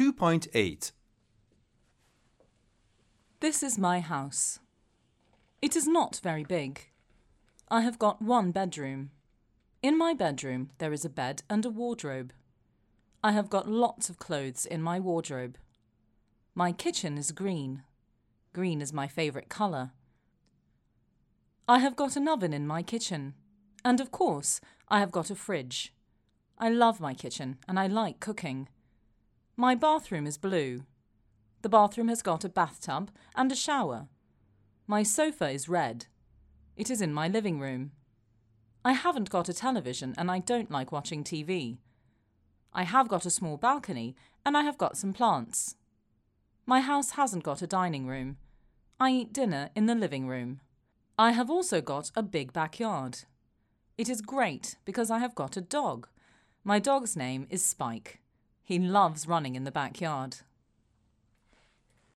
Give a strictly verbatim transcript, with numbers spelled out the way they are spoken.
two point eight. This is my house. It is not very big. I have got one bedroom. In my bedroom there is a bed and a wardrobe. I have got lots of clothes in my wardrobe. My kitchen is green. Green is my favourite colour. I have got an oven in my kitchen. And of course, I have got a fridge. I love my kitchen and I like cooking. My bathroom is blue. The bathroom has got a bathtub and a shower. My sofa is red. It is in my living room. I haven't got a television and I don't like watching T V. I have got a small balcony and I have got some plants. My house hasn't got a dining room. I eat dinner in the living room. I have also got a big backyard. It is great because I have got a dog. My dog's name is Spike. He loves running in the backyard.